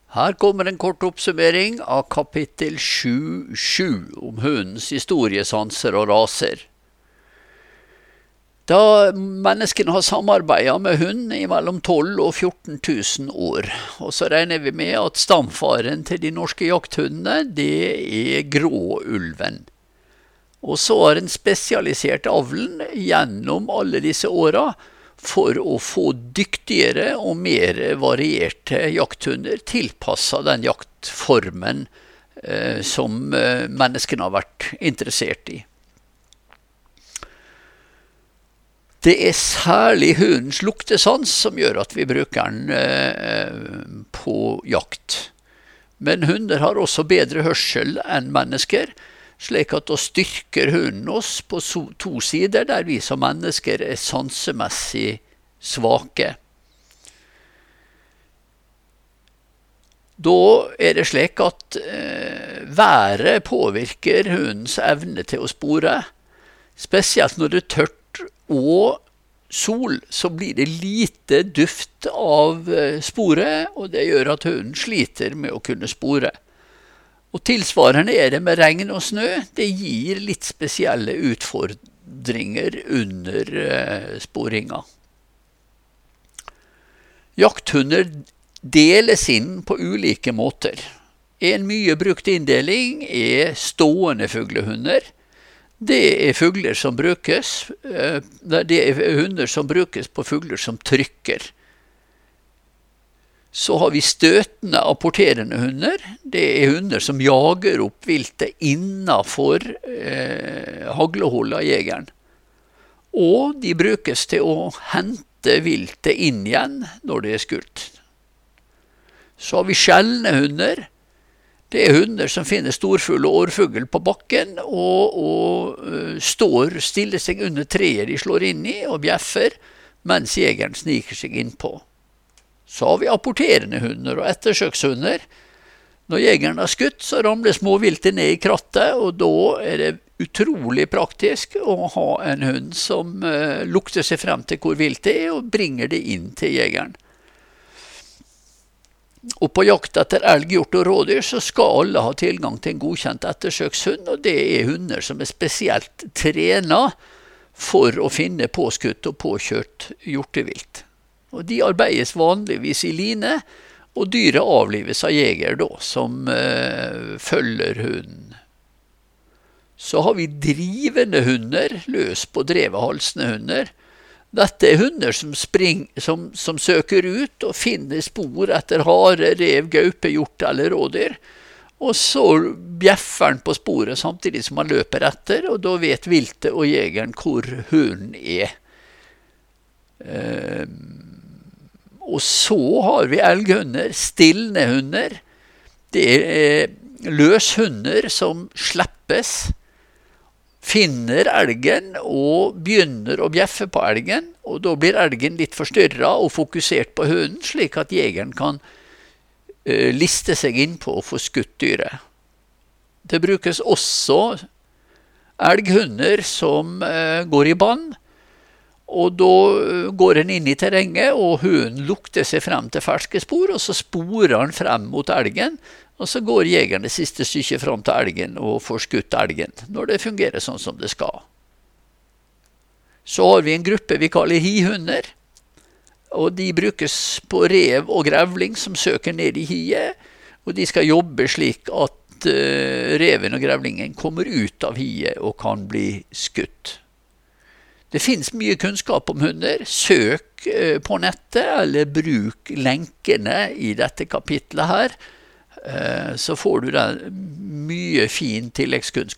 Her kommer en kort oppsummering av kapittel 7.7 om hundens historiesanser og raser. Da menneskene har samarbeidet med hund i mellom 12 og 14 000 år, og så regner vi med at stamfaren til de norske jakthundene, det er gråulven. Og så har en spesialisert avlen gjennom alle disse årene for å få dyktigere og mer varierte jakthunder tilpasset den jaktformen som menneskene har vært interessert i. Det er særlig hundens luktesans som gjør at vi bruker den på jakt. Men hunder har også bedre hørsel enn mennesker, slik at da styrker hunden oss på to sider der vi som mennesker er sansemessig svake. Da er det slik at været påvirker hundens evne til å spore. Spesielt når det er tørt og sol, så blir det lite duft av sporet, og det gjør at hunden sliter med å kunne spore. Og tilsvarende er det med regn og snø. Det gir litt spesielle utfordringer under sporinga. Jakthunder deles inn på ulike måter. En mye brukt inndeling er stående fuglehunder. Det er fugler som brukes, det er hunder som brukes på fugler som trykker. Så har vi støtende apporterende hunder. Det er hunder som jager opp viltet innenfor hagleholdet av jegeren. Og de brukes til å hente viltet inn igjen når det er skutt. Så har vi sjeldne hunder. Det er hunder som finner storfugl og årfugl på bakken og stiller seg under treet de slår inn i og bjeffer, mens jegeren sniker seg innpå. Så har vi apporterende hunder og ettersøkshunder. Når jegeren har skutt, så ramler småviltet ned i krattet, og da er det utrolig praktisk å ha en hund som lukter seg frem til hvor viltet er, og bringer det inn til jegeren. Og på jakt etter elg, hjort og rådyr, så skal alle ha tilgang til en godkjent ettersøkshund, og det er hunder som er spesielt trenet for å finne påskutt og påkjørt hjortevilt. Og de arbeides vanligvis i line, og dyret avlives av jeger da, som følger hunden. Så har vi drivende hunder, løs på drevet halsende hunder. Dette er hunder som søker ut og finner spor etter hare, rev, gaupe, hjort eller rådyr. Og så bjeffer han på sporet samtidig som han løper etter, og da vet viltet og jegeren hvor hunden er. Og så har vi elghunder, stillende hunder. Det er løshunder som sleppes, finner elgen og begynner å bjeffe på elgen, og da blir elgen litt forstyrret og fokusert på hunden, slik at jegeren kan liste seg inn på å få skutt dyret. Det brukes også elghunder som går i band, og da går en inn i terrenget, og hunden lukter seg frem til ferske spor, og så sporer han frem mot elgen, og så går jegeren det siste stykket frem til elgen og får skutt elgen, når det fungerer sånn som det skal. Så har vi en gruppe vi kaller hihunder, og de brukes på rev og grevling som søker ned i hiet, og de skal jobbe slik at reven og grevlingen kommer ut av hiet og kan bli skutt. Det finnes mye kunnskap om hunder. Søk på nettet, eller bruk lenkene i dette kapitlet her, så får du mye fin tilleggskunnskap.